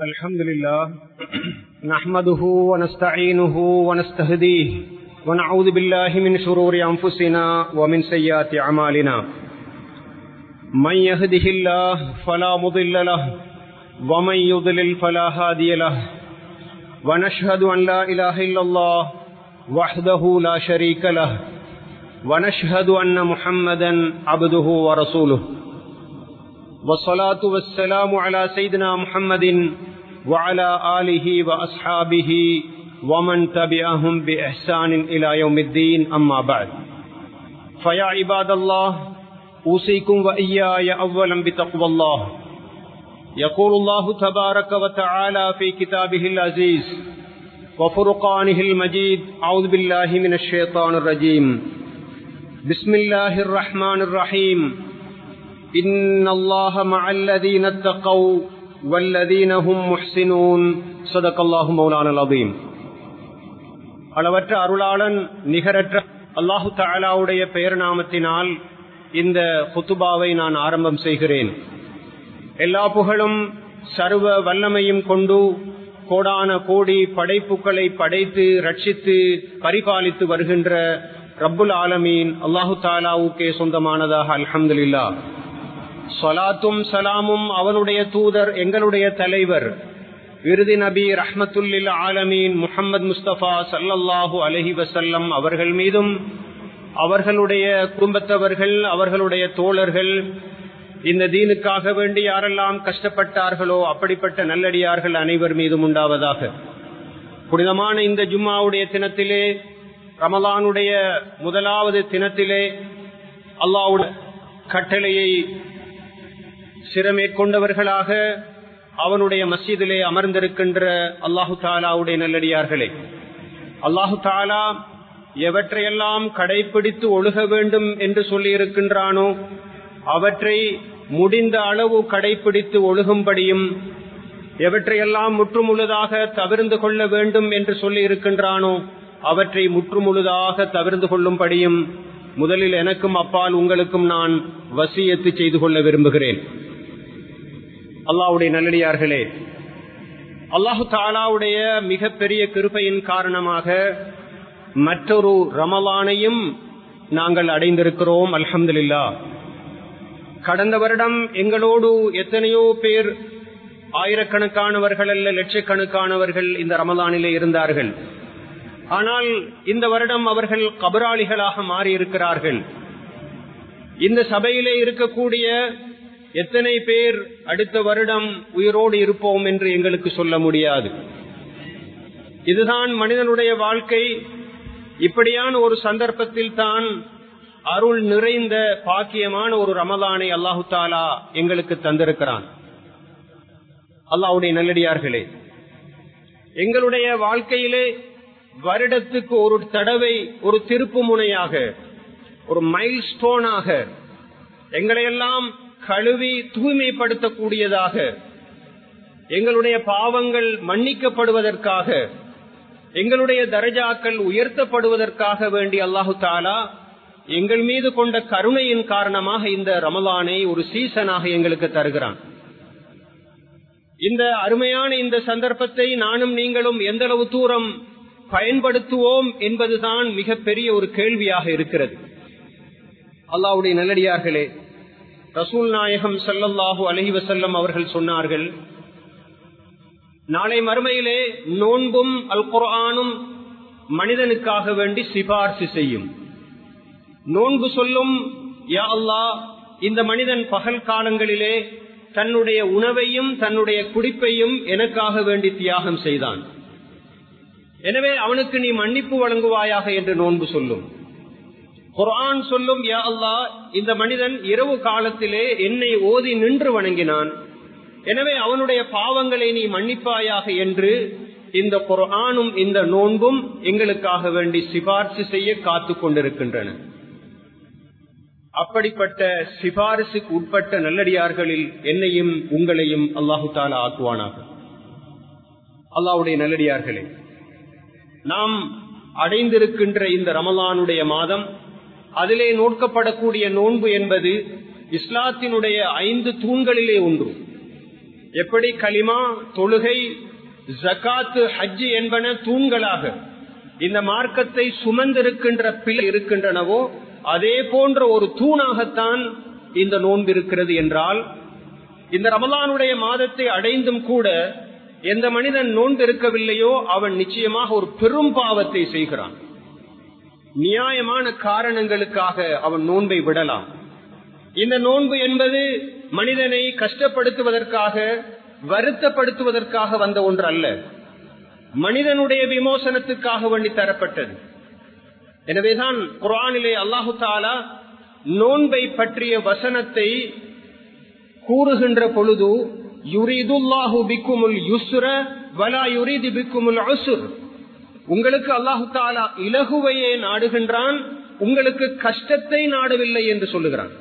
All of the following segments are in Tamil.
الحمد لله نحمده ونستعينه ونستهديه ونعوذ بالله من شرور أنفسنا ومن سيئات أعمالنا من يهده الله فلا مضل له ومن يضلل فلا هادي له ونشهد أن لا إله إلا الله وحده لا شريك له ونشهد أن محمدا عبده ورسوله والصلاة والسلام على سيدنا محمد وعلى آله وأصحابه ومن تبعهم بإحسان إلى يوم الدين أما بعد فيا عباد الله أوصيكم وإياي أولا بتقوى الله يقول الله تبارك وتعالى في كتابه العزيز وفرقانه المجيد أعوذ بالله من الشيطان الرجيم بسم الله الرحمن الرحيم إن الله مع الذين اتقوا والذين هم محسنون صدق الله مولانا العظيم. அளவற்ற அருளாளன் நிகரற்ற அல்லாஹு தஆலாவுடைய பெயர் நாமத்தினால் இந்த குத்துபாவை நான் ஆரம்பம் செய்கிறேன். எல்லா புகழும் சர்வ வல்லமையும் கொண்டு கோடான கோடி படைப்புகளை படைத்து ரட்சித்து பரிபாலித்து வருகின்ற ரப்புல் ஆலமீன் அல்லாஹு தஆலாவுக்கே சொந்தமானதாக அல்ஹம்துலில்லாஹ். ஸலாத்தும் சலாமும் அவனுடைய தூதர் எங்களுடைய தலைவர் இறுதி நபி ரஹ்மத்துல்லில் ஆலமீன் முஹம்மது முஸ்தபா ஸல்லல்லாஹு அலைஹி வஸல்லம் அவர்கள் மீதும் அவர்களுடைய குடும்பத்தவர்கள் அவர்களுடைய தோழர்கள் இந்த தீனுக்காக வேண்டி யாரெல்லாம் கஷ்டப்பட்டார்களோ அப்படிப்பட்ட நல்லடியார்கள் அனைவர் மீதும் உண்டாவதாக. புனிதமான இந்த ஜும்மாவுடைய தினத்திலே ரமலானுடைய முதலாவது தினத்திலே அல்லாஹ்வுடைய கட்டளையை சிரமேற்கொண்டவர்களாக அவனுடைய மஸ்ஜிதிலே அமர்ந்திருக்கின்ற அல்லாஹு தாலாவுடைய நல்லடியார்களே, அல்லாஹு தாலா எவற்றையெல்லாம் கடைபிடித்து ஒழுக வேண்டும் என்று சொல்லி இருக்கின்றானோ அவற்றை முடிந்த அளவு கடைபிடித்து ஒழுகும்படியும் எவற்றையெல்லாம் முற்றுமுழுதாக தவிர்ந்து கொள்ள வேண்டும் என்று சொல்லி இருக்கின்றானோ அவற்றை முற்றுமுழுதாக தவிர்ந்து கொள்ளும்படியும் முதலில் எனக்கும் அப்பால் உங்களுக்கும் நான் வசியத்து செய்து கொள்ள விரும்புகிறேன். அல்லாஹ்வுடைய நல்லடியார்களே, அல்லாஹு தஆலாவுடைய மிகப்பெரிய கிருபையின் காரணமாக மற்றொரு ரமலானையும் நாங்கள் அடைந்திருக்கிறோம். அல்ஹம்துலில்லாஹ். கடந்த வருடம் எங்களோடு எத்தனையோ பேர், ஆயிரக்கணக்கானவர்கள் அல்ல லட்சக்கணக்கானவர்கள் இந்த ரமலானிலே இருந்தார்கள். ஆனால் இந்த வருடம் அவர்கள் கபராளிகளாக மாறியிருக்கிறார்கள். இந்த சபையிலே இருக்கக்கூடிய எத்தனை பேர் அடுத்த வருடம் உயிரோடு இருப்போம் என்று எங்களுக்கு சொல்ல முடியாது. இதுதான் மனிதனுடைய வாழ்க்கை. இப்படியான ஒரு சந்தர்ப்பத்தில் தான் அருள் நிறைந்த பாக்கியமான ஒரு ரமலானை அல்லாஹு தாலா எங்களுக்கு தந்திருக்கிறான். அல்லாஹ்வுடைய நல்லடியார்களே, எங்களுடைய வாழ்க்கையிலே வருடத்துக்கு ஒரு தடவை ஒரு திருப்பு முனையாக, ஒரு மைல் ஸ்டோனாக, எங்களையெல்லாம் கழுவி தூய்மைப்படுத்தக்கூடியதாக, எங்களுடைய பாவங்கள் மன்னிக்கப்படுவதற்காக, எங்களுடைய தரஜாக்கள் உயர்த்தப்படுவதற்காக வேண்டி அல்லாஹு தாலா எங்கள் மீது கொண்ட கருணையின் காரணமாக இந்த ரமலானை ஒரு சீசனாக எங்களுக்கு தருகிறான். இந்த அருமையான இந்த சந்தர்ப்பத்தை நானும் நீங்களும் எந்த அளவு தூரம் பயன்படுத்துவோம் என்பதுதான் மிகப்பெரிய ஒரு கேள்வியாக இருக்கிறது. அல்லாஹ்வுடைய நல்லடியார்களே, ரசூல் நாயகம் ஸல்லல்லாஹு அலைஹி வஸல்லம் அவர்கள் சொன்னார்கள், நாளை மறுமையிலே நோன்பும் அல் குர்ஆனும் மனிதனுக்காக வேண்டி சிபார்சு செய்யும். நோன்பு சொல்லும், யா அல்லாஹ், இந்த மனிதன் பகல் காலங்களிலே தன்னுடைய உணவையும் தன்னுடைய குடிப்பையும் எனக்காக வேண்டி தியாகம் செய்தான், எனவே அவனுக்கு நீ மன்னிப்பு வழங்குவாயாக என்று நோன்பு சொல்லும். குர்ஆன் சொல்லும், யா அல்லாஹ், இந்த மனிதன் இரவு காலத்திலே என்னை ஓதி நின்று வணங்கினான், எனவே அவனுடைய பாவங்களை நீ மன்னிப்பாயாக என்று இந்த குர்ஆனும் இந்த நோன்பும் எங்களுக்காக வேண்டி சிபார்சு செய்ய காத்து கொண்டிருக்கின்றன. அப்படிப்பட்ட சிபாரிசுக்கு உட்பட்ட நல்லடியார்களில் என்னையும் உங்களையும் அல்லாஹு தஆலா ஆக்குவானாக. அல்லாஹ்வுடைய நல்லடியார்களே, நாம் அடைந்திருக்கின்ற இந்த ரமலானுடைய மாதம், அதிலே நோக்கப்படக்கூடிய நோன்பு என்பது இஸ்லாத்தினுடைய 5 தூண்களிலே ஒன்று. எப்படி கலிமா, தொழுகை, ஜகாத், ஹஜ் என்பன தூண்களாக இந்த மார்க்கத்தை சுமந்திருக்கின்ற பிள்ளை இருக்கின்றனவோ அதே போன்ற ஒரு தூணாகத்தான் இந்த நோன்பு இருக்கிறது என்றால், இந்த ரமலானுடைய மாதத்தை அடைந்தும் கூட எந்த மனிதன் நோன்பு இருக்கவில்லையோ அவன் நிச்சயமாக ஒரு பெரும் பாவத்தை செய்கிறான். நியாயமான காரணங்களுக்காக அவன் நோன்பை விடலாம். இந்த நோன்பு என்பது மனிதனை கஷ்டப்படுத்துவதற்காக, வருத்தப்படுத்துவதற்காக வந்த ஒன்று அல்ல, மனிதனுடைய விமோசனத்துக்காக வேண்டி தரப்பட்டது. எனவேதான் குர்ஆனிலே அல்லாஹு தஆலா நோன்பை பற்றிய வசனத்தை கூறுகின்ற பொழுது, யுரீதுல்லாஹு பிக்குமுல் யுஸ்ர வலா யுரீது பிக்குமுல் உஸ்ர், உங்களுக்கு அல்லாஹு தஆலா இலகுவையே நாடுகின்றான், உங்களுக்கு கஷ்டத்தை நாடவில்லை என்று சொல்லுகிறான்.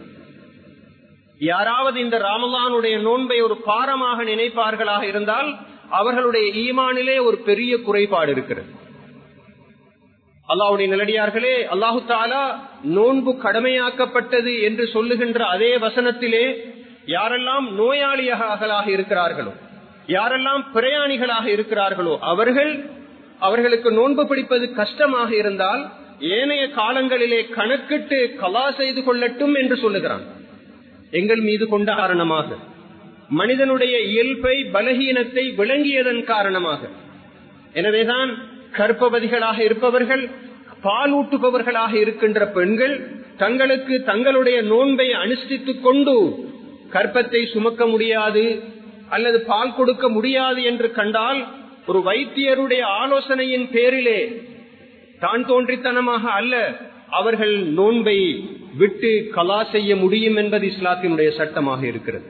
யாராவது இந்த ரமலானுடைய நோன்பை ஒரு பாரமாக நினைப்பார்களாக இருந்தால் அவர்களுடைய ஈமானிலே ஒரு பெரிய குறைபாடு இருக்கிறது. அல்லாஹ்வுடைய நல்லடியார்களே, அல்லாஹு தஆலா நோன்பு கடமையாக்கப்பட்டது என்று சொல்லுகின்ற அதே வசனத்திலே யாரெல்லாம் நோயாளிகளாக இருக்கிறார்களோ, யாரெல்லாம் பிரயாணிகளாக இருக்கிறார்களோ அவர்களுக்கு நோன்பு பிடிப்பது கஷ்டமாக இருந்தால் ஏனைய காலங்களிலே கணக்கிட்டு கலா செய்து கொள்ளட்டும் என்று சொல்லுகிறான். எங்கள் மீது கொண்ட காரணமாக, மனிதனுடைய இயல்பை, பலகீனத்தை விளங்கியதன் காரணமாக. எனவேதான் கர்ப்பவதிகளாக இருப்பவர்கள், பாலூட்டுபவர்களாக இருக்கின்ற பெண்கள் தங்களுக்கு தங்களுடைய நோன்பை அனுஷ்டித்துக் கொண்டு கர்ப்பத்தை சுமக்க முடியாது அல்லது பால் கொடுக்க முடியாது என்று கண்டால் ஒரு வைத்தியருடைய ஆலோசனையின் பேரிலே தான் தோன்றித்தனமாக அல்ல, அவர்கள் நோன்பை விட்டு கலா செய்ய முடியும் என்பது இஸ்லாத்தினுடைய சட்டமாக இருக்கிறது.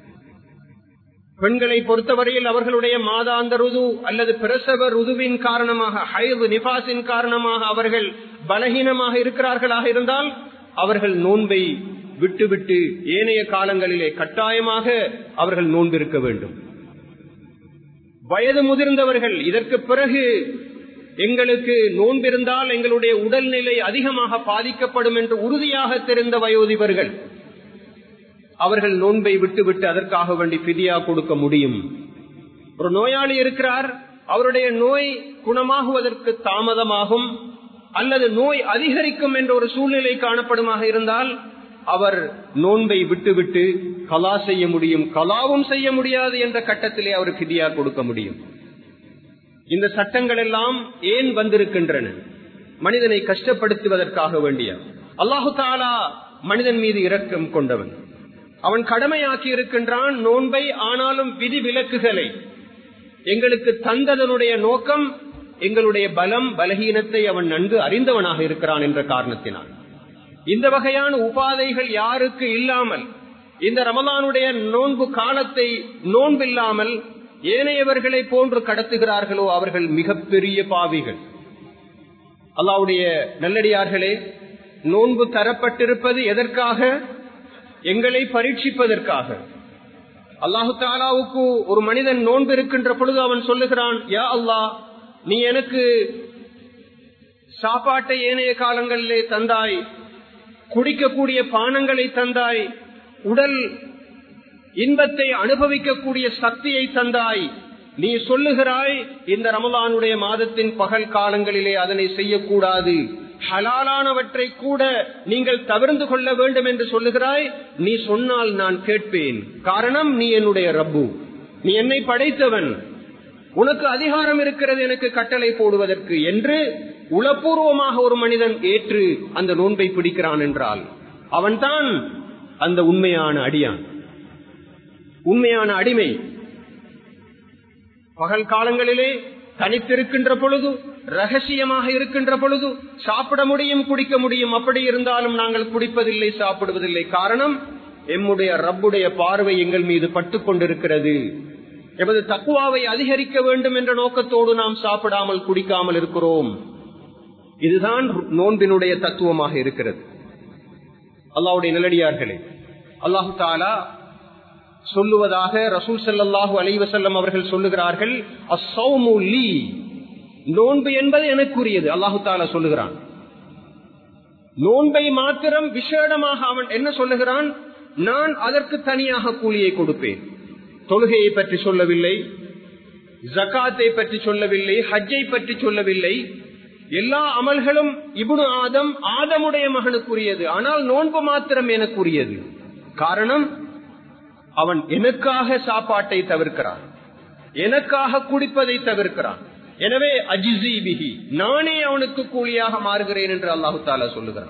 பெண்களை பொறுத்தவரையில் அவர்களுடைய மாதாந்த ருது அல்லது பிரசவ ருதுவின் காரணமாக, ஹைது நிபாசின் காரணமாக அவர்கள் பலகீனமாக இருக்கிறார்களாக இருந்தால் அவர்கள் நோன்பை விட்டுவிட்டு ஏனைய காலங்களிலே கட்டாயமாக அவர்கள் நோன்பிருக்க வேண்டும். வயது முதிர்ந்தவர்கள், இதற்கு பிறகு எங்களுக்கு நோன்பிருந்தால் எங்களுடைய உடல்நிலை அதிகமாக பாதிக்கப்படும் என்று உறுதியாக தெரிந்த வயோதிபர்கள், அவர்கள் நோன்பை விட்டுவிட்டு அதற்காக வேண்டி ஃபிதியா கொடுக்க முடியும். ஒரு நோயாளி இருக்கிறார், அவருடைய நோய் குணமாகுவதற்கு தாமதமாகும் அல்லது நோய் அதிகரிக்கும் என்ற ஒரு சூழ்நிலை காணப்படுமாக இருந்தால் அவர் நோன்பை விட்டுவிட்டு கலா செய்ய முடியும். கலாவும் செய்ய முடியாது என்ற கட்டத்திலே அவர் ஃபிதியா கொடுக்க முடியும். இந்த சட்டங்கள் எல்லாம் ஏன் வந்திருக்கின்றன? மனிதனை கஷ்டப்படுத்துவதற்காக வேண்டிய. அல்லாஹு தஆலா மனிதன் மீது இரக்கம் கொண்டவன், அவன் கடமையாக்கி இருக்கின்றான் நோன்பை. ஆனாலும் விதி விலக்குகளை எங்களுக்கு தந்ததனுடைய நோக்கம் எங்களுடைய பலம் பலகீனத்தை அவன் நன்கு அறிந்தவனாக இருக்கிறான் என்ற காரணத்தினால் இந்த வகையான உபாதைகள் யாருக்கு இல்லாமல் இந்த ரமலானுடைய நோன்பு காலத்தை நோன்பில்லாமல் ஏனையவர்களை போன்று கடத்துகிறார்களோ அவர்கள் மிகப்பெரிய பாவிகள். அல்லாஹ்வுடைய நல்லடியார்களே, நோன்பு தரப்பட்டிருப்பது எதற்காக? எங்களை பரீட்சிப்பதற்காக. அல்லாஹு தஆலாவுக்கு ஒரு மனிதன் நோன்பு இருக்கின்ற பொழுது அவன் சொல்லுகிறான், யா அல்லாஹ், நீ எனக்கு சாப்பாட்டை ஏனைய காலங்களிலே தந்தாய், குடிக்கக்கூடிய பானங்களை தந்தாய், உடல் இன்பத்தை அனுபவிக்கக்கூடிய சக்தியை தந்தாய். நீ சொல்லுகிறாய் இந்த ரமலானுடைய மாதத்தின் பகல் காலங்களிலே அதனை செய்யக்கூடாது, ஹலாலானவற்றை கூட நீங்கள் தவிர்த்து கொள்ள வேண்டும் என்று சொல்லுகிறாய். நீ சொன்னால் நான் கேட்பேன். காரணம், நீ என்னுடைய ரப்பு, நீ என்னை படைத்தவன், உனக்கு அதிகாரம் இருக்கிறது எனக்கு கட்டளை போடுவதற்கு என்று உளப்பூர்வமாக ஒரு மனிதன் ஏற்று அந்த நோன்பை பிடிக்கிறான் என்றால் அவன்தான் அந்த உண்மையான அடியான், உண்மையான அடிமை. பகல் காலங்களிலே தனித்திருக்கின்ற பொழுது, ரகசியமாக இருக்கின்ற பொழுது சாப்பிட முடியும், குடிக்க முடியும். அப்படி இருந்தாலும் நாங்கள் குடிப்பதில்லை, சாப்பிடுவதில்லை. காரணம், எம்முடைய ரப்புடைய பார்வை எங்கள் மீது பட்டு கொண்டிருக்கிறது. எமது தக்வாவை அதிகரிக்க வேண்டும் என்ற நோக்கத்தோடு நாம் சாப்பிடாமல் குடிக்காமல் இருக்கிறோம். இதுதான் நோன்பினுடைய தத்துவமாக இருக்கிறது. அல்லாஹ்வுடைய நல்லடியார்களே, அல்லாஹு தஆலா சொல்லுவதாக ரசூல் ஸல்லல்லாஹு அலைஹி வஸல்லம் அவர்கள் சொல்லுகிறார்கள், அஸ்ஸௌமு லீ, நோன்பு என்பது எனக்குரியது. அல்லாஹு தஆலா சொல்லுகிறான். நோன்பை மாத்திரம் விசேடமாக அவன் என்ன சொல்லுகிறான்? நான் அதற்கு தனியாக கூலியை கொடுப்பேன். தொழுகையை பற்றி சொல்லவில்லை, ஜகாத்தை பற்றி சொல்லவில்லை, ஹஜ்ஜை பற்றி சொல்லவில்லை. எல்லா அமல்களும் இப்னு ஆதமுடைய மகனுக்குரியது. ஆனால் நோன்பு மாத்திரம் எனக்குரியது. காரணம், அவன் எனக்காக சாப்பாட்டை தவிர்க்கிறான், எனக்காக குடிப்பதை தவிர்க்கிறான். எனவே அஜிஸி பிஹி, நானே அவனுக்கு கூலியாக மாறுகிறேன் என்று அல்லாஹு தஆலா சொல்லுகிறான்.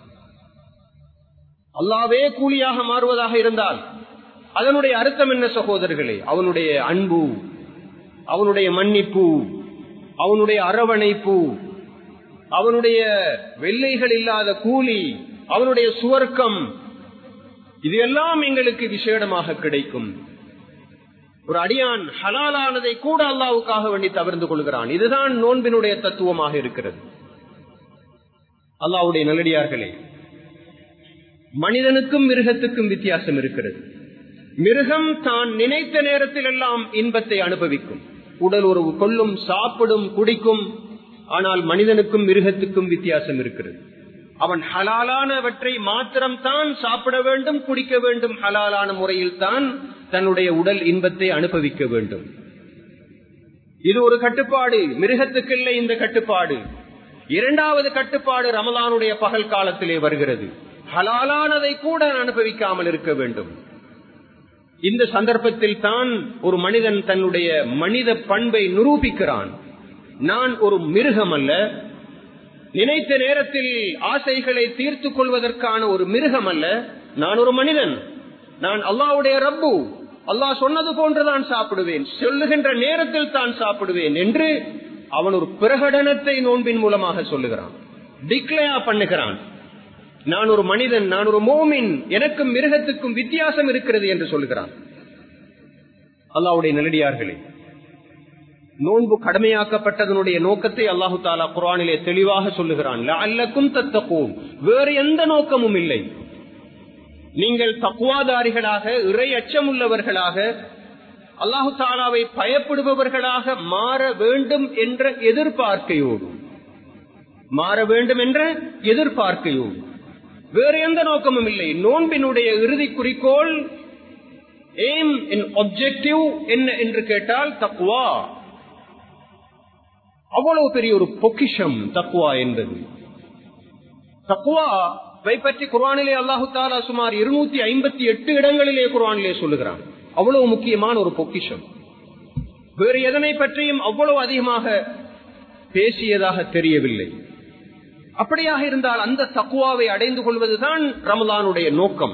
அல்லாஹ்வே கூலியாக மாறுவதாக இருந்தால் அதனுடைய அர்த்தம் என்ன சகோதரர்களே? அவனுடைய அன்பு, அவனுடைய மன்னிப்பு, அவனுடைய அரவணைப்பு, அவனுடைய வெள்ளைகள் இல்லாத கூலி, அவனுடைய சுவர்க்கம், இது எல்லாம் எங்களுக்கு விசேடமாக கிடைக்கும். ஒரு அடியான் ஹலாலானதை கூட அல்லாஹ்வுக்காக வேண்டி தவிர்த்து கொள்கிறான். இதுதான் நோன்பினுடைய தத்துவமாக இருக்கிறது. அல்லாஹ்வுடைய நல்லடியார்களே, மனிதனுக்கும் மிருகத்துக்கும் வித்தியாசம் இருக்கிறது. மிருகம் தான் நினைத்த நேரத்தில் எல்லாம் இன்பத்தை அனுபவிக்கும், உடல் உறவு கொள்ளும், சாப்பிடும், குடிக்கும். ஆனால் மனிதனுக்கும் மிருகத்துக்கும் வித்தியாசம் இருக்கிறது. அவன் ஹலாலானவற்றை மாத்திரம் தான் சாப்பிட வேண்டும், குடிக்க வேண்டும். ஹலாலான முறையில் தான் தன்னுடைய உடல் இன்பத்தை அனுபவிக்க வேண்டும். இது ஒரு கட்டுப்பாடு. மிருகத்துக்கு இல்லை இந்த கட்டுப்பாடு. இரண்டாவது கட்டுப்பாடு ரமலானுடைய பகல் காலத்திலே வருகிறது. ஹலாலானதை கூட அனுபவிக்காமல் இருக்க வேண்டும். இந்த சந்தர்ப்பத்தில் தான் ஒரு மனிதன் தன்னுடைய மனித பண்பை நிரூபிக்கிறான். நான் ஒரு மிருகம் அல்ல, நினைத்த நேரத்தில் ஆசைகளை தீர்த்து கொள்வதற்கான ஒரு மிருகம் அல்ல, நான் ஒரு மனிதன். நான் அல்லாஹ்வுடைய ரப்பு. அல்லாஹ் சொன்னது போன்றுதான் சாப்பிடுவேன், சொல்லுகின்ற நேரத்தில் தான் சாப்பிடுவேன் என்று அவன் ஒரு பிரகடனத்தை நோன்பின் மூலமாக சொல்லுகிறான், டிக்ளேர் பண்ணுகிறான். நான் ஒரு மனிதன், நான் ஒரு மோமின், எனக்கும் மிருகத்துக்கும் வித்தியாசம் இருக்கிறது என்று சொல்லுகிறான். அல்லாஹ்வுடைய நல்லடியார்களே, நோன்பு கடமையாக்கப்பட்டதனுடைய நோக்கத்தை அல்லாஹு தஆலா குர்ஆனிலே தெளிவாக சொல்லுகிறான். லஅல்லக்கும் தத்தகூன், வேறு எந்த நோக்கமும் இல்லை. நீங்கள் தக்வாதாரிகளாக, இறை அச்சமுள்ளவர்களாக, அல்லாஹு தஆலாவை பயப்படுபவர்களாக மாற வேண்டும் என்ற எதிர்பார்க்கையோடு, வேறு எந்த நோக்கமும் இல்லை. நோன்பினுடைய இறுதி குறிக்கோள், எய்ம் அண்ட் ஆப்ஜெக்டிவ் என்ன என்று கேட்டால் தக்வா. அவ்வளவு பெரிய ஒரு பொக்கிஷம் தக்வா என்பது. தக்வாவை பற்றி குர்ஆனிலே அல்லாஹு தஆலா சுமார் 258 இடங்களிலே குர்ஆனிலே சொல்லுகிறான். அவ்வளவு முக்கியமான ஒரு பொக்கிஷம். வேறு எதனை பற்றியும் அவ்வளவு அதிகமாக பேசியதாக தெரியவில்லை. அப்படியாக இருந்தால் அந்த தக்வாவை அடைந்து கொள்வதுதான் ரமலானுடைய நோக்கம்.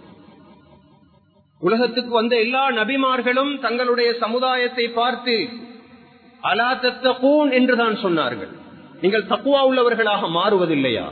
உலகத்துக்கு வந்த எல்லா நபிமார்களும் தங்களுடைய சமுதாயத்தை பார்த்து அலா தத்தகூன் என்றுதான் சொன்னார்கள். நீங்கள் தக்வா உள்ளவர்களாக மாறுவதில்லையா?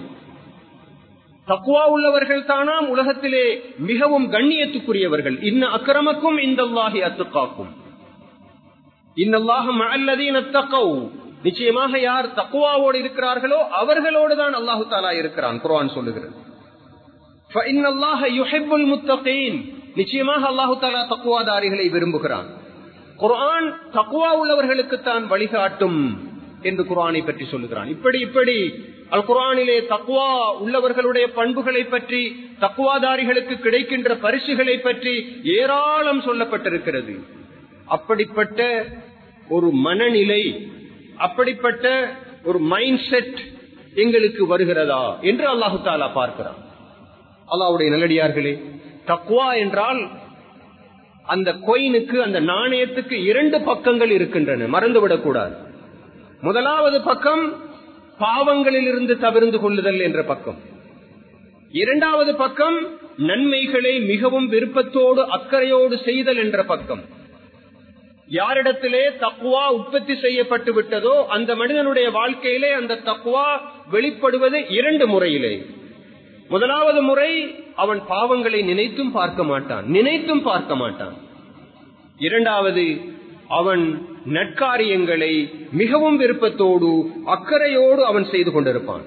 தக்வா உள்ளவர்கள் தானாம் உலகத்திலே மிகவும் கண்ணியத்துக்குரியவர்கள். இன்ன அக்ரமக்கும் இந்தல்லாஹி அத்துகாக்கும், இன்னல்லாஹ மஅல்லதீன தக்கவ். நிச்சயமாக யார் தக்வாவோடு இருக்கிறார்களோ அவர்களோடு தான் அல்லாஹு தஆலா இருக்கிறான். குர்ஆன் சொல்லுகிறது, ஃபஇன்னல்லாஹ யுஹிப்புல் முத்தகீன். நிச்சயமாக அல்லாஹு தஆலா தக்வாதாரிகளை விரும்புகிறான். குர்ஆன் தக்வா உள்ளவர்களுக்கு தான் வழிகாட்டும் என்று குர்ஆனை பற்றி சொல்லுகிறான். இப்படி அல் குர்ஆனிலே தக்வா உள்ளவர்களுடைய பண்புகளை பற்றி, தக்வாதாரிகளுக்கு கிடைக்கின்ற பரிசுகளை பற்றி ஏராளம் சொல்லப்பட்டிருக்கிறது. அப்படிப்பட்ட ஒரு மனநிலை, அப்படிப்பட்ட ஒரு மைண்ட் செட் எங்களுக்கு வருகிறதா என்று அல்லாஹு தஆலா பார்க்கிறான். அல்லாஹ்வுடைய நல்லடியார்களே, தக்வா என்றால் அந்த கோயினுக்கு, அந்த நாணயத்துக்கு 2 பக்கங்கள் இருக்கின்றன, மறந்துவிடக் கூடாது. முதலாவது பக்கம் பாவங்களில் இருந்து தவிர்த்து கொள்ளுதல் என்ற பக்கம். இரண்டாவது பக்கம் நன்மைகளை மிகவும் விருப்பத்தோடு அக்கறையோடு செய்தல் என்ற பக்கம். யாரிடத்திலே தக்வா உற்பத்தி செய்யப்பட்டு விட்டதோ அந்த மனிதனுடைய வாழ்க்கையிலே அந்த தக்வா வெளிப்படுவது 2 முறையிலே. முதலாவது முறை, அவன் பாவங்களை நினைத்தும் பார்க்க மாட்டான். இரண்டாவது, அவன் நற்காரியங்களை மிகவும் விருப்பத்தோடு அக்கறையோடு அவன் செய்து கொண்டிருப்பான்.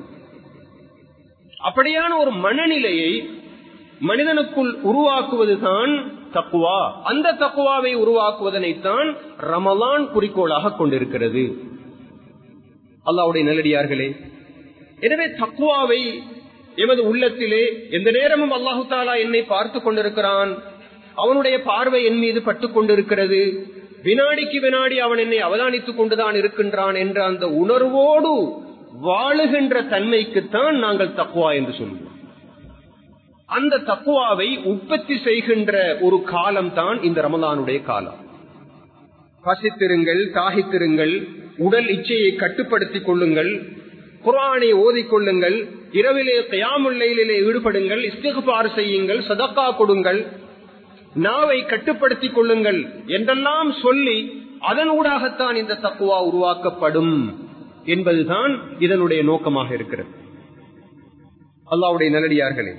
அப்படியான ஒரு மனநிலையை மனிதனுக்குள் உருவாக்குவதுதான் தக்வா. அந்த தக்வாவை உருவாக்குவதனைத்தான் ரமலான் குறிக்கோளாக கொண்டிருக்கிறது. அல்லாஹ்வுடைய நல்லடியார்களே, எனவே தக்வாவை எமது உள்ளத்திலே எந்த நேரமும் அல்லாஹு தஆலா என்னை பார்த்து கொண்டிருக்கிறான், அவனுடைய பார்வை என் மீது பட்டுக் கொண்டிருக்கிறது, வினாடிக்கு வினாடி அவன் என்னை அவதானித்துக் கொண்டுதான் இருக்கின்றான் என்ற அந்த உணர்வோடு வாழுகின்ற தன்மைக்குத்தான் நாங்கள் தக்வா என்று சொல்லுவோம். அந்த தக்வாவை உற்பத்தி செய்கின்ற ஒரு காலம் தான் இந்த ரமலானுடைய காலம். பசித்திருங்கள், தாகித்திருங்கள், உடல் இச்சையை கட்டுப்படுத்திக் கொள்ளுங்கள், குர்ஆனை ஓதிக்கொள்ளுங்கள், இரவிலே கியாமுல் லைலிலே ஈடுபடுங்கள், இஸ்திக்பார் செய்யுங்கள், சதக்கா கொடுங்கள், நாவை கட்டுப்படுத்திக் கொள்ளுங்கள் என்றெல்லாம் சொல்லி அதனூடாகத்தான் இந்த தக்வா உருவாக்கப்படும் என்பதுதான் இதனுடைய நோக்கமாக இருக்கிறது. அல்லாஹ்வுடைய நல்லடியார்களே,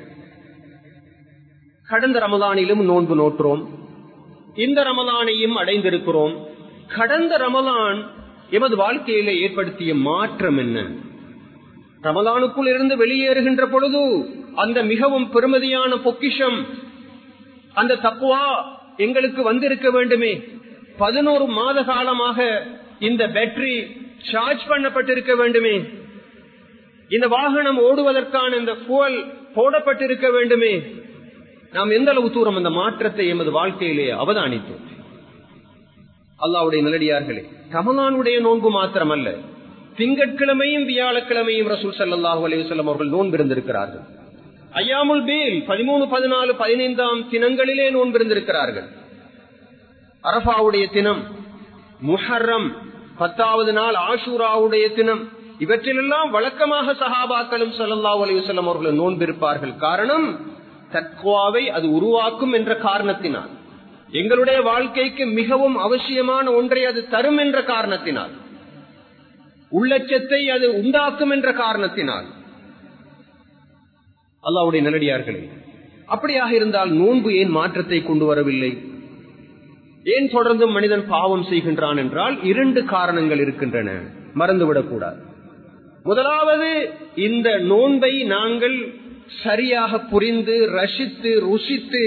கடந்த ரமலானிலும் நோன்பு நோற்றோம், இந்த ரமலானையும் அடைந்திருக்கிறோம். கடந்த ரமலான் எமது வாழ்க்கையில ஏற்படுத்திய மாற்றம் என்ன? ரமலானுக்குள் இருந்து வெளியேறுகின்ற பொழுது அந்த மிகவும் பெருமதியான பொக்கிஷம் அந்த தக்வா எங்களுக்கு வந்திருக்க வேண்டுமே. 11 மாத காலமாக இந்த பேட்டரி சார்ஜ் பண்ணப்பட்டிருக்க வேண்டுமே, இந்த வாகனம் ஓடுவதற்கான இந்த fuel போடப்பட்டிருக்க வேண்டுமே. நாம் எந்த அளவு தூரம் அந்த மாற்றத்தை எமது வாழ்க்கையிலே அவதானித்தோம். அல்லாஹ்வுடைய நல்லடியார்களே, ரமலானுடைய நோன்பு மாத்திரமல்ல, திங்கட்கிழமையும் வியாழக்கிழமையும் ரசூல் ஸல்லல்லாஹு அலைஹி வஸல்லம் அவர்கள் நோன்பிருந்திருக்கிறார்கள். அய்யாமுல் பீல் 13, 14, 15 தினங்களிலே நோன்பிருந்திருக்கிறார்கள். அரஃபாவுடைய தினம், முஹர்ரம் 10வது நாள் ஆஷூராவுடைய தினம், இவற்றிலெல்லாம் வழக்கமாக சஹாபாக்களும் ஸல்லல்லாஹு அலைஹி வஸல்லம் அவர்கள் நோன்பிருப்பார்கள். காரணம், தக்வாவை அது உருவாக்கும் என்ற காரணத்தினால், எங்களுடைய வாழ்க்கைக்கு மிகவும் அவசியமான ஒன்றை அது தரும் என்ற காரணத்தினால், உள்ளச்சத்தை அது உண்டாக்கும் என்ற காரணத்தினால். அல்லாஹ்வுடைய நல்லடியார்களே, அப்படியாக இருந்தால் நோன்பு ஏன் மாற்றத்தை கொண்டு வரவில்லை? ஏன் தொடர்ந்து மனிதன் பாவம் செய்கின்றான் என்றால் 2 காரணங்கள் இருக்கின்றன, மறந்துவிடக்கூடாது. முதலாவது, இந்த நோன்பை நாங்கள் சரியாக புரிந்து ரசித்து ருசித்து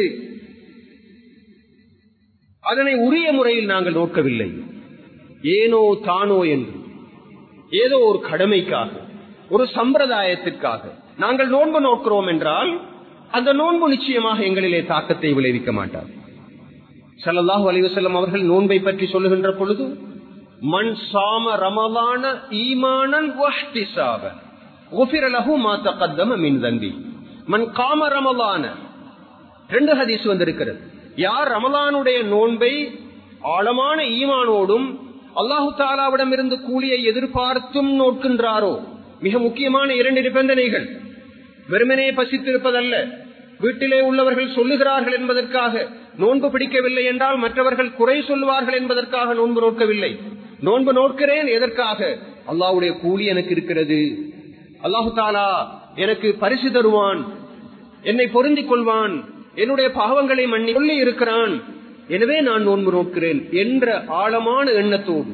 அதனை உரிய முறையில் நாங்கள் நோக்கவில்லை. ஏனோ தானோ என்று ஏதோ ஒரு கடமைக்காக, ஒரு சம்பிரதாயத்திற்காக நாங்கள் நோன்பு நோக்கிறோம் என்றால் அந்த நோன்பு நிச்சயமாக எங்களிலே தாக்கத்தை விளைவிக்க மாட்டார். ஸல்லல்லாஹு அலைஹி வஸல்லம் அவர்கள் நோன்பை பற்றி சொல்லுகின்ற பொழுது, மன் ஸாம ரமலான ஈமானன் வஹ்திஸாபன் குஃபிர லஹு மா தகத்தம மின் தன்பி. மன் காம ரமலான, 2 ஹதீஸ் வந்திருக்கிறது. யார் ரமலானுடைய நோன்பை ஆழமான ஈமானோடும் அல்லாஹு தஆலாவிடம் இருந்து கூலியை எதிர்பார்த்தும் நோக்கின்றாரோ, மிக முக்கியமான 2 நிபந்தனைகள். வெறுமனே பசித்திருப்பதல்ல, வீட்டிலே உள்ளவர்கள் சொல்லுகிறார்கள் என்பதற்காக நோன்பு பிடிக்கவில்லை என்றால் மற்றவர்கள் குறை சொல்வார்கள் என்பதற்காக நோன்பு நோக்கவில்லை. நோன்பு நோக்கிறேன் எதற்காக? அல்லாஹ்வுடைய கூலி எனக்கு இருக்கிறது, அல்லாஹு தஆலா எனக்கு பரிசு தருவான், என்னை பொருந்திக் கொள்வான், என்னுடைய பாவங்களை மன்னி சொல்லி இருக்கிறான், எனவே நான் நோன்பு நோக்கிறேன் என்ற ஆழமான எண்ணத்தோடு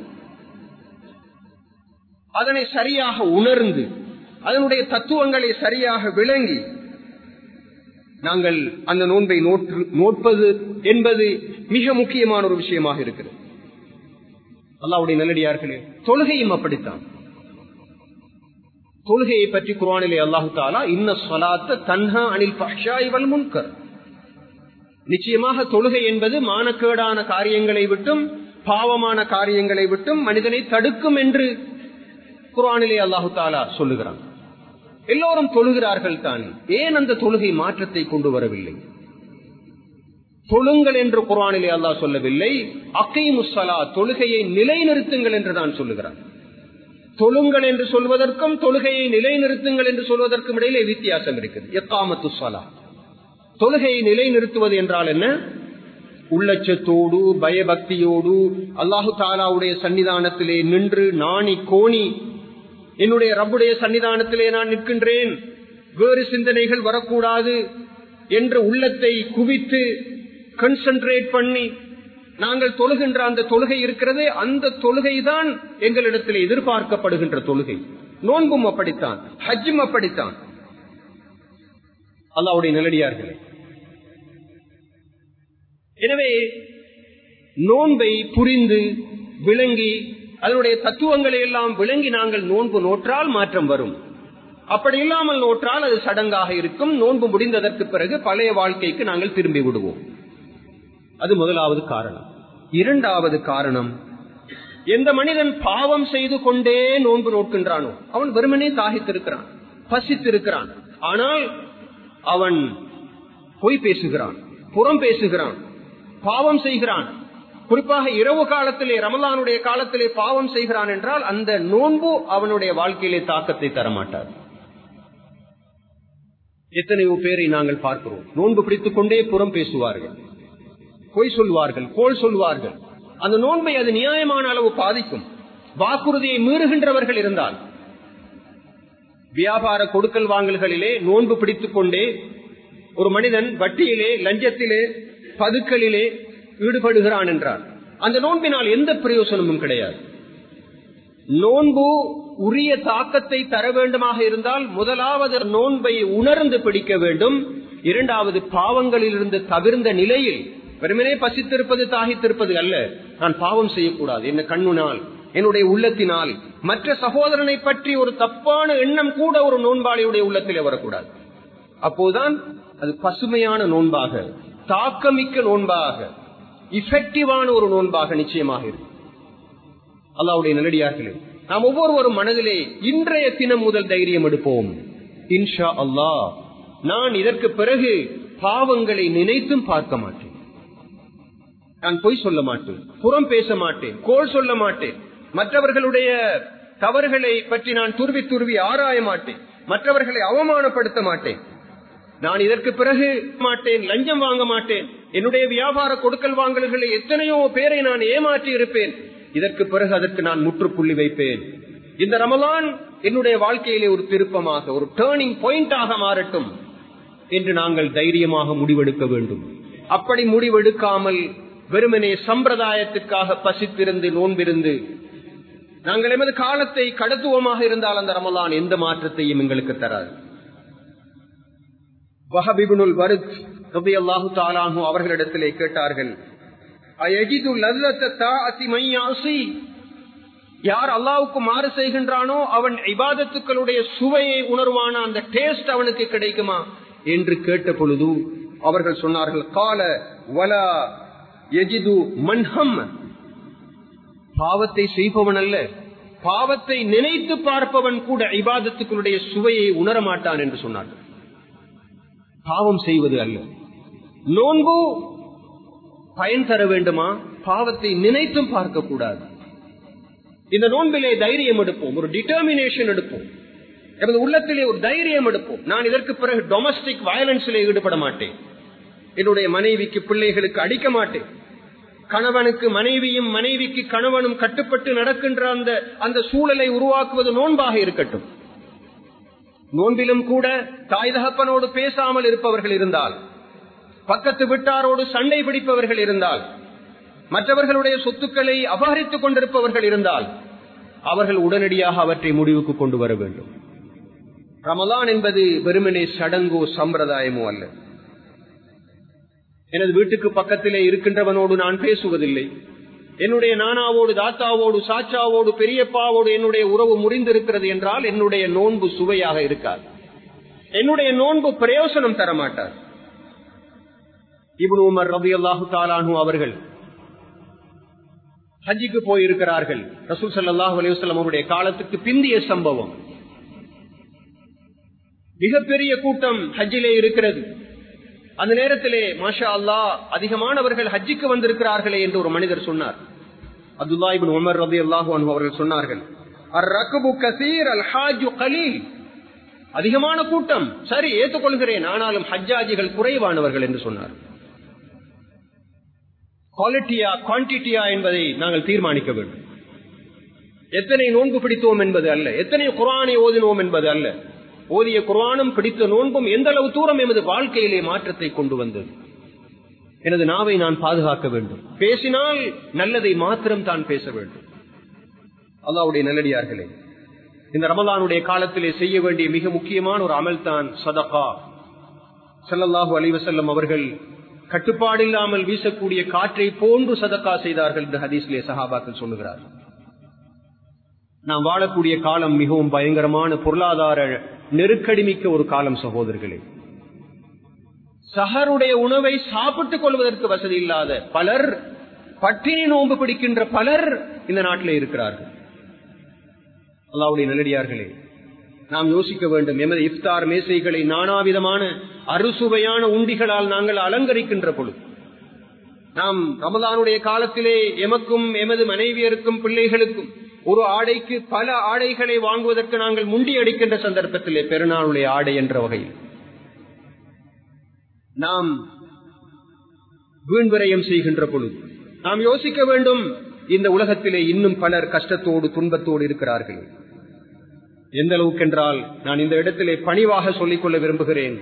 அதனை சரியாக உணர்ந்து அதனுடைய தத்துவங்களை சரியாக விளங்கி நாங்கள் அந்த நோன்பை நோட்பது என்பது மிக முக்கியமான ஒரு விஷயமாக இருக்கிறது. அல்லாஹ்வுடைய நல்லடியார்களே, தொழுகையும் அப்படித்தான். தொழுகையை பற்றி குர்ஆனிலே அல்லாஹ் தஆலா இன்ன ஸலாத்த தன்ஹா அனில் ஃபஹ்ஷாஇ வல் முன்கர், நிச்சயமாக தொழுகை என்பது மானக்கேடான காரியங்களை விட்டும் பாவமான காரியங்களை விட்டும் மனிதனை தடுக்கும் என்று குர்ஆனிலே அல்லாஹ் தஆலா சொல்லுகிறான். எல்லோரும் தொழுகிறார்கள் தான், ஏன் அந்த தொழுகை மாற்றத்தை கொண்டு வரவில்லை? தொழுங்கள் என்று குர்ஆனிலே அல்லாஹ் சொல்லவில்லை, அகீமுஸ் ஸலாத், தொழுகையை நிலைநிறுத்துங்கள் என்று தான் சொல்லுகிறான். தொழுங்கள் என்று சொல்வதற்கும் தொழுகையை நிலைநிறுத்துங்கள் என்று சொல்வதற்கும் இடையிலே வித்தியாசம் இருக்குது. இகாமத்துஸ் ஸலாத், தொழுகையை நிலைநிறுத்துவது என்றால் என்ன? உள்ளச்சத்தோடு பயபக்தியோடு அல்லாஹு தஆலாவுடைய சன்னிதானத்திலே நின்று நாணி கோணி, என்னுடைய ரப்புடைய சன்னிதானத்திலே நான் நிற்கின்றேன், வேறு சிந்தனைகள் வரக்கூடாது என்று உள்ளத்தை குவித்து கான்சென்ட்ரேட் பண்ணி நாங்கள் தொழுகின்ற அந்த தொழுகை இருக்கிறதே, அந்த தொழுகைதான் எங்களிடத்தில் எதிர்பார்க்கப்படுகின்ற தொழுகை. நோன்பும் அப்படித்தான், ஹஜ்ஜும் அப்படித்தான். அல்லாஹ்வுடைய நல்லடியார்களே, எனவே நோன்பை புரிந்து விளங்கி அதனுடைய தத்துவங்களை எல்லாம் விளங்கி நாங்கள் நோன்பு நோற்றால் மாற்றம் வரும். அப்படி இல்லாமல் நோற்றால் அது சடங்காக இருக்கும். நோன்பு முடிந்ததற்கு பிறகு பழைய வாழ்க்கைக்கு நாங்கள் திரும்பி விடுவோம். அது முதலாவது காரணம். இரண்டாவது காரணம், எந்த மனிதன் பாவம் செய்து கொண்டே நோன்பு நோக்கின்றானோ அவன் வெறுமனே தாகித்திருக்கிறான், பசித்திருக்கிறான். ஆனால் அவன் பொய் பேசுகிறான், புறம் பேசுகிறான், பாவம் செய்கிறான். குறிப்பாக இரவு காலத்திலே, ரமலானுடைய காலத்திலே பாவம் செய்கிறான் என்றால் அந்த நோன்பு அவனுடைய வாழ்க்கையிலே தாக்கத்தை தரமாட்டார். எத்தனையோ பேரை நாங்கள் பார்க்கிறோம், நோன்பு பிடித்துக் கொண்டே புறம் பேசுவார்கள், பொய் சொல்வார்கள், கோள் சொல்வார்கள். அந்த நோன்பை அது நியாயமான அளவு பாதிக்கும். வாக்குறுதியை மீறுகின்றவர்கள் இருந்தால், வியாபார கொடுக்கல் வாங்கல்களிலே நோன்பு பிடித்துக் கொண்டே ஒரு மனிதன் வட்டியிலே, லஞ்சத்திலே, பதுக்கலிலே ஈடுபடுகிறான் என்றால் அந்த நோன்பினால் எந்த பிரயோசனமும் கிடையாது. நோன்பு உரிய தாக்கத்தை தர வேண்டுமாக இருந்தால் முதலாவது நோன்பை உணர்ந்து பிடிக்க வேண்டும். இரண்டாவது, பாவங்களில் இருந்து தவிர்ந்த நிலையில், வெறுமனே பசித்திருப்பது தாகித்திருப்பது அல்ல, நான் பாவம் செய்யக்கூடாது, என்ன கண்ணுனால், என்னுடைய உள்ளத்தினால் மற்ற சகோதரனை பற்றி ஒரு தப்பான எண்ணம் கூட ஒரு நோன்பாளியுடைய உள்ளத்திலே வரக்கூடாது. அப்போதுதான் அது பசுமையான நோன்பாக, தாக்கமிக்க நோன்பாக, இஃபெக்டிவான ஒரு நோன்பாக நிச்சயமாக இருக்கும். அல்லாஹ்வுடைய நல்லடியார்களே, நாம் ஒவ்வொருவரும் மனதிலே இன்றைய தினம் முதல் தைரியம் எடுப்போம். இன்ஷா அல்லாஹ் நான் இதற்கு பிறகு பாவங்களை நினைத்தும் பார்க்க மாட்டேன், நான் பொய் சொல்ல மாட்டேன், புறம் பேச மாட்டேன், கோள் சொல்ல மாட்டேன், மற்றவர்களுடைய தவறுகளை பற்றி நான் துருவி துருவி ஆராய மாட்டேன், மற்றவர்களை அவமானப்படுத்த மாட்டேன், நான் இதற்கு பிறகு மாட்டேன், லஞ்சம் வாங்க மாட்டேன், என்னுடைய வியாபார கொடுக்கல் வாங்கல்களை எத்தனையோ பேரை நான் ஏமாற்றி இருப்பேன், இதற்கு பிறகு அதற்கு நான் முற்றுப்புள்ளி வைப்பேன். இந்த ரமலான் என்னுடைய வாழ்க்கையிலே ஒரு திருப்பமாக, ஒரு டேர்னிங் பாயிண்டாக மாறட்டும் என்று நாங்கள் தைரியமாக முடிவெடுக்க வேண்டும். அப்படி முடிவெடுக்காமல் வெறுமனே சம்பிரதாயத்திற்காக பசித்திருந்து நோன்பிருந்து நாங்கள் எமது காலத்தை கடத்துவமாக இருந்தால் அந்த ரமலான் எந்த மாற்றத்தையும் எங்களுக்கு தராது. வஹப் இப்னுல் வர்த் ரலியல்லாஹு தஆலா அன்ஹு அவர்களிடத்திலே கேட்டார்கள், அயஜிது லல்லத தாஅத்தி மை யாஸி, யார் அல்லாஹ்வுக்கு மாறு செய்கின்றானோ அவன் இபாதத்துக்களுடைய சுவையை உணர்வான, அந்த டேஸ்ட் அவனுக்கு கிடைக்குமா என்று கேட்ட பொழுது அவர்கள் சொன்னார்கள், கால வலா யஜிது மன்ஹம், பாவத்தை செய்பவன் அல்ல, பாவத்தை நினைத்து பார்ப்பவன் கூட இபாதத்துக்களுடைய சுவையை உணரமாட்டான் என்று சொன்னார்கள். பாவம் செய்வது அல்ல, நோன்பு பயன் தர வேண்டுமா, பாவத்தை நினைத்தும் பார்க்க கூடாது. இந்த நோன்பிலே தைரியம் எடுப்போம், ஒரு டிட்டர்மினேஷன் எடுப்போம், எனது உள்ளத்திலே ஒரு தைரியம் எடுப்போம். நான் இதற்கு பிறகு டொமஸ்டிக் வயலன்ஸிலே ஈடுபட மாட்டேன், என்னுடைய மனைவிக்கு பிள்ளைகளுக்கு அடிக்க மாட்டேன், கணவனுக்கு மனைவியும் மனைவிக்கு கணவனும் கட்டுப்பட்டு நடக்கின்ற அந்த சூழலை உருவாக்குவது நோன்பாக இருக்கட்டும். நோன்பிலும் கூட தாய் தகப்பனோடு பேசாமல் இருப்பவர்கள் இருந்தால், பக்கத்து வீட்டாரோடு சண்டை பிடிப்பவர்கள் இருந்தால், மற்றவர்களுடைய சொத்துக்களை அபகரித்துக் கொண்டிருப்பவர்கள் இருந்தால் அவர்கள் உடனடியாக அவற்றை முடிவுக்கு கொண்டு வர வேண்டும். ரமலான் என்பது வெறுமனே சடங்கோ சம்பிரதாயமோ அல்ல. எனது வீட்டுக்கு பக்கத்திலே இருக்கின்றவனோடு நான் பேசுவதில்லை, என்னுடைய நானாவோடு, தாத்தாவோடு, சாச்சாவோடு, பெரியப்பாவோடு என்னுடைய உறவு முறிந்திருக்கிறது என்றால் என்னுடைய நோன்பு சுவையாக இருக்காது, என்னுடைய நோன்பு பிரயோசனம் தரமாட்டார். இப்னு உமர் ரலியல்லாஹு தஆலா அன்ஹு அவர்கள் ஹஜ்ஜுக்கு போயிருக்கிறார்கள். ரசூல் ஸல்லல்லாஹு அலைஹி வஸல்லம் அவருடைய காலத்துக்கு பிந்திய சம்பவம். மிகப்பெரிய கூட்டம் ஹஜ்ஜிலே இருக்கிறது. அந்த நேரத்திலே மாஷா அல்லாஹ் அதிகமானவர்கள் ஹஜ்ஜுக்கு வந்திருக்கிறார்களே என்று ஒரு மனிதர் சொன்னார். அப்துல்லாஹ் இப்னு உமர் ரலியல்லாஹு அன்ஹு அவர்கள் சொன்னார்கள், அர்-ரக்பு கஸீர் அல்-ஹாஜ்ஜு கலீல், அதிகமான கூட்டம் சரி ஏற்றுக்கொள்கிறேன், ஆனாலும் ஹஜ்ஜாஜிகள் குறைவானவர்கள் என்று சொன்னார். குவாலிட்டியா குவான்டிட்டியா என்பதை நாங்கள் தீர்மானிக்க வேண்டும். எத்தனை நோன்பு பிடித்தோம் என்பது அல்ல, எத்தனை குர்ஆனை ஓதினோம் என்பது அல்ல, ஓதிய குர்ஆனும் பிடித்த நோன்பும் எந்த அளவு தூரம் எமது வாழ்க்கையிலே மாற்றத்தை கொண்டு வந்தது. எனது நாவை நான் பாதுகாக்க வேண்டும், பேசினால் நல்லதை மாத்திரம் தான் பேச வேண்டும். அல்லாஹ்வுடைய நல்லடியார்களே, இந்த ரமலானுடைய காலத்திலே செய்ய வேண்டிய மிக முக்கியமான ஒரு அமல் தான் சதகா. ஸல்லல்லாஹு அலைஹி வஸல்லம் அவர்கள் கட்டுப்பாடு இல்லாமல் வீசக்கூடிய காற்றை போன்று சதகா செய்தார்கள் என்று ஹதீஸிலே சஹாபாக்கள் சொல்லுகிறார்கள். நாம் வாழக்கூடிய காலம் மிகவும் பயங்கரமான பொருளாதார நெருக்கடி மிக்க ஒரு காலம் சகோதரர்களே. சஹருடைய உணவை சாப்பிட்டுக் கொள்வதற்கு வசதி இல்லாத பலர், பட்டினி நோன்பு பிடிக்கின்ற பலர் இந்த நாட்டிலே இருக்கிறார்கள். அல்லாஹ்வுடைய நல்லடியார்களே, நாம் யோசிக்க வேண்டும். எமது இஃப்தார் மேசைகளை நானாவிதமான அறுசுவையான உண்டிகளால் நாங்கள் அலங்கரிக்கின்ற பொழுது, நாம் ரமலானுடைய காலத்திலே எமக்கும் எமது மனைவியருக்கும் பிள்ளைகளுக்கும் ஒரு ஆடைக்கு பல ஆடைகளை வாங்குவதற்கு நாங்கள் முண்டியடிக்கின்ற சந்தர்ப்பத்திலே, பெருநாளுடைய ஆடை என்ற வகையில் நாம் வீண்விரயம் செய்கின்ற பொழுது நாம் யோசிக்க வேண்டும். இந்த உலகத்திலே இன்னும் பலர் கஷ்டத்தோடு துன்பத்தோடு இருக்கிறார்கள். எந்த அளவுக்கு என்றால், நான் இந்த இடத்திலே பணிவாக சொல்லிக்கொள்ள விரும்புகிறேன்.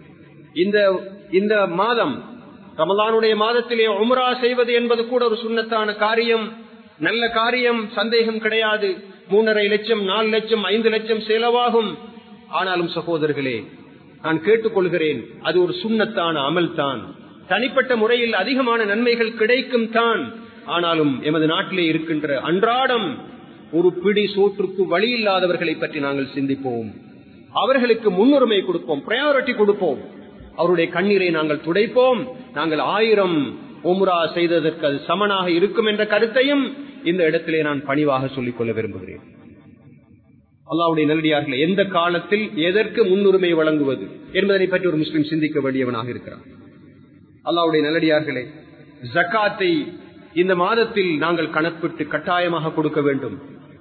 இந்த மாதம் ரமலானுடைய மாதத்திலே உம்ரா செய்வது என்பது கூட ஒரு சுன்னத்தான காரியம், நல்ல காரியம், சந்தேகம் கிடையாது. 3.5 லட்சம் 4 லட்சம் 5 லட்சம் செலவாகும். ஆனாலும் சகோதரர்களே, நான் கேட்டுக்கொள்கிறேன், அது ஒரு சுன்னத்தான அமல் தான். தனிப்பட்ட முறையில் அதிகமான நன்மைகள் கிடைக்கும் தான். ஆனாலும் எமது நாட்டிலே இருக்கின்ற அன்றாடம் ஒரு பிடி சோற்றுக்கு வழி இல்லாதவர்களை பற்றி நாங்கள் சிந்திப்போம். அவர்களுக்கு முன்னுரிமை கொடுப்போம், பிரையாரிட்டி கொடுப்போம். அவருடைய கண்ணீரை நாங்கள் துடைப்போம். நாங்கள் 1000 உம்ரா செய்ததற்கு அது சமனாக இருக்கும் என்ற கருத்தையும் இந்த இடத்திலே நான் பணிவாக சொல்லிக் கொள்ள விரும்புகிறேன். அல்லாஹ்வுடைய நல்லடியார்களே, எந்த காலத்தில் எதற்கு முன்னுரிமை வழங்குவது என்பதை பற்றி ஒரு முஸ்லிம் சிந்திக்க வேண்டியவனாக இருக்கிறான். அல்லாஹ்வுடைய நல்லடியார்களே, ஜக்காத்தை இந்த மாதத்தில் நாங்கள் கணக்கிட்டு கட்டாயமாக கொடுக்க வேண்டும்.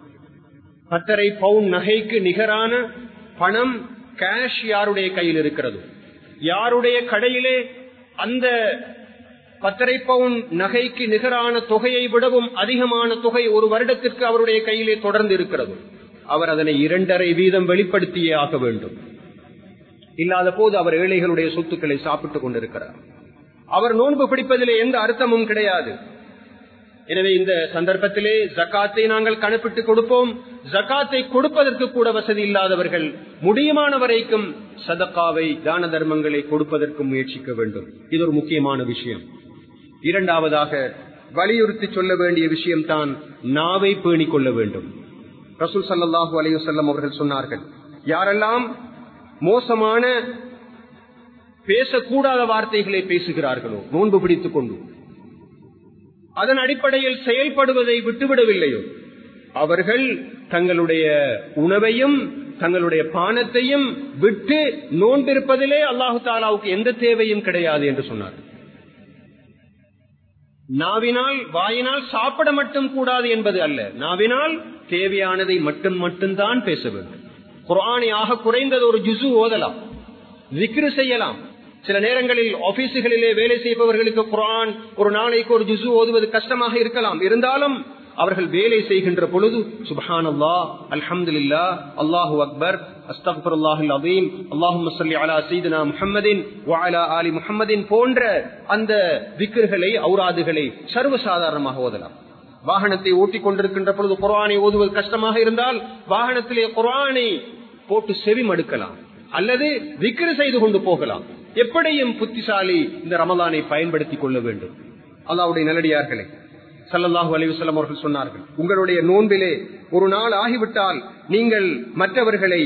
10.5 பவுன் நகைக்கு நிகரான பணம் கேஷ் யாருடைய கையில் இருக்கிறது, யாருடைய கடையிலே அந்த 10.5 பவுன் நகைக்கு நிகரான தொகையை விடவும் அதிகமான தொகை ஒரு வருடத்திற்கு அவருடைய கையிலே தொடர்ந்து இருக்கிறது, அவர் அதனை 2.5% வெளிப்படுத்தியே ஆக வேண்டும். இல்லாத போது அவர் ஏழைகளுடைய சொத்துக்களை சாப்பிட்டுக் கொண்டிருக்கிறார். அவர் நோன்பு பிடிப்பதிலே எந்த அர்த்தமும் கிடையாது. எனவே இந்த சந்தர்ப்பத்திலே ஜக்காத்தை நாங்கள் கணக்கிட்டு கொடுப்போம். ஜக்காத்தை கொடுப்பதற்கு கூட வசதி இல்லாதவர்கள் முடியுமான வரைக்கும் சதக்காவை, தான தர்மங்களை கொடுப்பதற்கு முயற்சிக்க வேண்டும். இது ஒரு முக்கியமான விஷயம். இரண்டாவதாக வலியுறுத்தி சொல்ல வேண்டிய விஷயம் தான் நாவை பேணிக் கொள்ள வேண்டும். ரசூல் ஸல்லல்லாஹு அலைஹி வஸல்லம் அவர்கள் சொன்னார்கள், யாரெல்லாம் மோசமான பேசக்கூடாத வார்த்தைகளை பேசுகிறார்களோ, நோன்பு பிடித்துக் கொண்டு அதன் அடிப்படையில் செயல்படுவதை விட்டுவிடவில்லையோ, அவர்கள் தங்களுடைய உணவையும் தங்களுடைய பானத்தையும் விட்டு நோன்பிருப்பதிலே அல்லாஹு தஆலாவுக்கு எந்த தேவையும் கிடையாது என்று சொன்னார். நாவினால் வாயினால் சாப்பிட மட்டும் கூடாது என்பது அல்ல, நாவினால் தேவையானதை மட்டும்தான் பேச வேண்டும். குர்ஆனை ஆக குறைந்தது ஒரு ஜுஸு ஓதலாம், zikr செய்யலாம். சில நேரங்களில் ஆபீஸுகளிலே வேலை செய்பவர்களுக்கு குர்ஆன் ஒரு நாளைக்கு ஒரு ஜுஸு ஓதுவது கஷ்டமாக இருக்கலாம். இருந்தாலும் அவர்கள் வேலை செய்கின்ற பொழுது சுப்ஹானல்லாஹ், அல்ஹம்துலில்லாஹ், அல்லாஹு அக்பர், அஸ்தக்ஃபிருல்லாஹில் அஸீம், அல்லாஹும்ம ஸல்லி அலா ஸய்யிதினா முஹம்மதின் வ அலா ஆலி முஹம்மதின் போன்ற அந்த திக்ர்களை, ஔராதுகளை சர்வசாதாரணமாக ஓதலாம். வாகனத்தை ஓட்டிக் கொண்டிருக்கின்ற பொழுது குர்ஆனை ஓதுவது கஷ்டமாக இருந்தால் வாகனத்திலே குர்ஆனை போட்டு செவி மடுக்கலாம் அல்லது திக்ர் செய்து கொண்டு போகலாம். எப்படியும் புத்திசாலி இந்த ரமலானை பயன்படுத்திக் கொள்ள வேண்டும். அல்லாஹ்வுடைய நல்லடியார்களே, ஸல்லல்லாஹு அலைஹி வஸல்லம் அவர்கள் சொன்னார்கள், உங்களுடைய நோன்பிலே ஒரு நாள் ஆகிவிட்டால் நீங்கள் மற்றவர்களை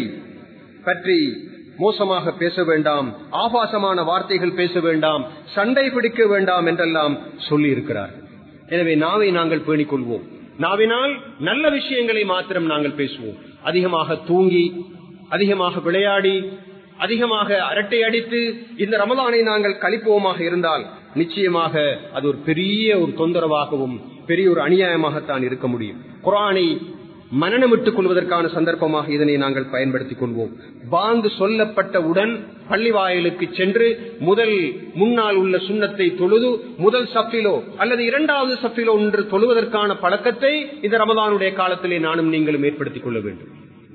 பற்றி மோசமாக பேச வேண்டாம், ஆபாசமான வார்த்தைகள் பேச வேண்டாம், சண்டை பிடிக்க வேண்டாம் என்றெல்லாம் சொல்லி இருக்கிறார்கள். எனவே நாவை நாங்கள் பேணிக் கொள்வோம். நாவினால் நல்ல விஷயங்களை மாத்திரம் நாங்கள் பேசுவோம். அதிகமாக தூங்கி, அதிகமாக விளையாடி, அதிகமாக அரட்டை அடித்து இந்த ரமலானை நாங்கள் கழிப்போமாக இருந்தால் நிச்சயமாக அது ஒரு பெரிய ஒரு தொந்தரவாகவும் பெரிய ஒரு அநியாயமாகத்தான் இருக்க முடியும். குர்ஆனை மனனமிட்டுக் கொள்வதற்கான சந்தர்ப்பமாக இதனை நாங்கள் பயன்படுத்திக் கொள்வோம். பாங்கு சொல்லப்பட்டவுடன் பள்ளி வாயிலுக்கு சென்று முன்னால் உள்ள சுன்னத்தை தொழுது முதல் சஃபிலோ அல்லது இரண்டாவது சஃபிலோ ஒன்று தொழுவதற்கான பழக்கத்தை இந்த ரமலானுடைய காலத்திலே நானும் நீங்களும் ஏற்படுத்திக் கொள்ள வேண்டும்.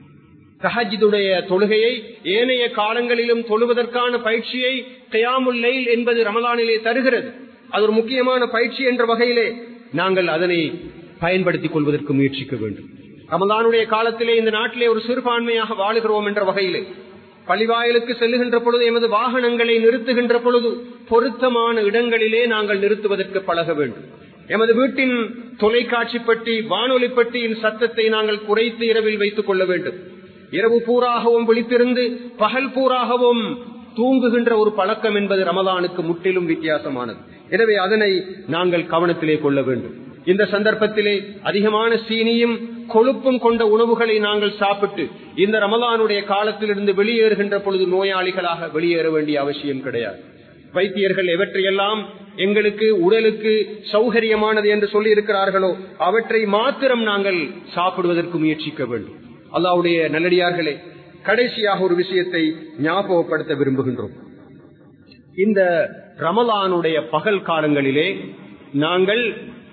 தஹஜ்ஜுடைய தொழுகையை ஏனைய காலங்களிலும் தொழுவதற்கான பயிற்சியை கியாமுல் லைல் என்பது ரமலானிலே தருகிறது. அது ஒரு முக்கியமான பயிற்சி என்ற வகையிலே நாங்கள் அதனை பயன்படுத்திக் கொள்வதற்கு முயற்சிக்க வேண்டும். ரமலானுடைய காலத்திலே இந்த நாட்டிலே ஒரு சிறுபான்மையாக வாழுகிறோம் என்ற வகையிலே பள்ளிவாயிலுக்கு செல்லுகின்ற பொழுது, எமது வாகனங்களை நிறுத்துகின்ற பொழுது பொருத்தமான இடங்களிலே நாங்கள் நிறுத்துவதற்கு பழக வேண்டும். எமது வீட்டின் தொலைக்காட்சி பெட்டி, வானொலி பெட்டியின் சத்தத்தை நாங்கள் குறைத்து இரவில் வைத்துக் கொள்ள வேண்டும். இரவு பூராகவும் விழித்திருந்து பகல் பூராகவும் தூங்குகின்ற ஒரு பழக்கம் என்பது ரமலானுக்கு முற்றிலும் வித்தியாசமானது. எனவே அதனை நாங்கள் கவனத்திலே கொள்ள வேண்டும். இந்த சந்தர்ப்பத்திலே அதிகமான சீனியும் கொழுப்பும் கொண்ட உணவுகளை நாங்கள் சாப்பிட்டு இந்த ரமலானுடைய காலத்திலிருந்து வெளியேறுகின்ற பொழுது நோயாளிகளாக வெளியேற வேண்டிய அவசியம் கிடையாது. வைத்தியர்கள் எவற்றையெல்லாம் எங்களுக்கு உடலுக்கு சௌகரியமானது என்று சொல்லி இருக்கிறார்களோ அவற்றை மாத்திரம் நாங்கள் சாப்பிடுவதற்கு முயற்சிக்க வேண்டும். அல்லாஹ்வுடைய நல்லடியார்களே, கடைசியாக ஒரு விஷயத்தை ஞாபகப்படுத்த விரும்புகின்றோம். இந்த ரமலானுடைய பகல் காலங்களிலே நாங்கள்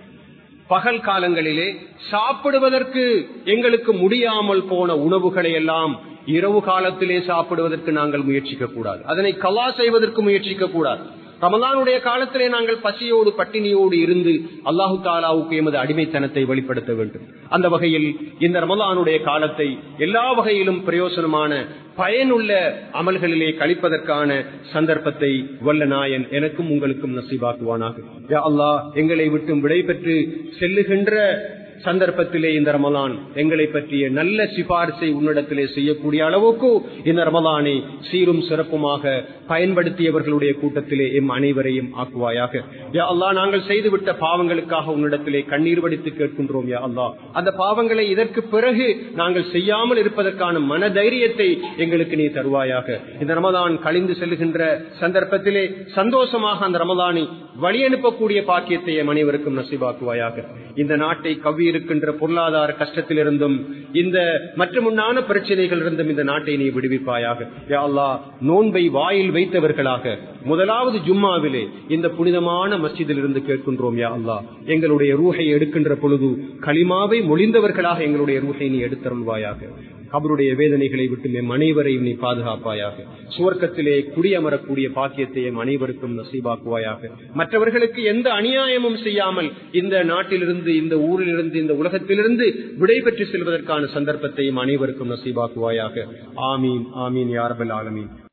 சாப்பிடுவதற்கு எங்களுக்கு முடியாமல் போன உணவுகளை எல்லாம் இரவு காலத்திலே சாப்பிடுவதற்கு நாங்கள் முயற்சிக்க கூடாது. அதனை கலா செய்வதற்கு முயற்சிக்க கூடாது. ரமலானுடைய காலத்திலே நாங்கள் பசியோடு பட்டினியோடு இருந்து அல்லாஹு தாலாவுக்கு எமது அடிமைத்தனத்தை வெளிப்படுத்த வேண்டும். அந்த வகையில் இந்த ரமலானுடைய காலத்தை எல்லா வகையிலும் பிரயோசனமான பயனுள்ள அமல்களிலே கழிப்பதற்கான சந்தர்ப்பத்தை வல்ல நாயன் எனக்கும் உங்களுக்கும் நசீபாக்குவானாக. யா அல்லாஹ், எங்களை விட்டு விடை பெற்று செல்லுகின்ற சந்தர்ப்பத்திலே இந்த ரமலான் எங்களை பற்றிய நல்ல சிபாரிசை உன்னிடத்திலே செய்யக்கூடிய அளவுக்கு இந்த ரமலானை சீரும் சிறப்புமாக பயன்படுத்தியவர்களுடைய கூட்டத்திலே எம் அனைவரையும் ஆக்குவாயாக. யா அல்லாஹ், நாங்கள் செய்துவிட்ட பாவங்களுக்காக உன்னிடத்திலே கண்ணீர் வடித்து கேட்கின்றோம். யா அல்லாஹ், அந்த பாவங்களை இதற்கு பிறகு நாங்கள் செய்யாமல் இருப்பதற்கான மன தைரியத்தை எங்களுக்கு நீ தருவாயாக. இந்த ரமலான் கழிந்து செல்லுகின்ற சந்தர்ப்பத்திலே சந்தோஷமாக அந்த ரமலானை வழி அனுப்பக்கூடிய பாக்கியத்தை எம் அனைவருக்கும் நசீபாக்குவாயாக. இந்த நாட்டை கவ்வி இருக்கின்ற பொருளாதார கஷ்டத்திலிருந்தும் இந்த மற்ற முன்னான பிரச்சனைகள் இருந்தும் இந்த நாட்டை நீ விடுவிப்பாயாக. யா அல்லாஹ், நோன்பை வாயில் வைத்தவர்களாக முதலாவது ஜும்மாவிலே இந்த புனிதமான மஸ்ஜிதில் இருந்து கேட்கின்றோம். யா அல்லாஹ், எங்களுடைய ரூஹை எடுக்கின்ற பொழுது கலிமாவை மொழிந்தவர்களாக எங்களுடைய ரூஹை நீ எடுத்தருள்வாயாக. கபருடைய வேதனைகளை விட்டு எம் அனைவரையும் நீ பாதுகாப்பாயாக. சுவர்க்கத்திலே குடியமரக்கூடிய பாக்கியத்தை எம் அனைவருக்கும் நசீபாக்குவாயாக. மற்றவர்களுக்கு எந்த அநியாயமும் செய்யாமல் இந்த நாட்டிலிருந்து, இந்த ஊரிலிருந்து, இந்த உலகத்திலிருந்து விடை பெற்று செல்வதற்கான சந்தர்ப்பத்தையும் அனைவருக்கும் நசீபாக்குவாயாக. ஆமீன், ஆமீன் யா ரப்பல் ஆலமீன்.